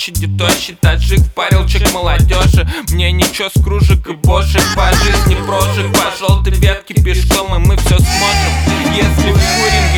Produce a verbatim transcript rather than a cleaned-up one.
площади тощий таджик, парилчик молодежи. Мне ничего с кружек и бошек, по жизни прожиг, по желтой ветке пешком, и мы все сможем. Если вкурим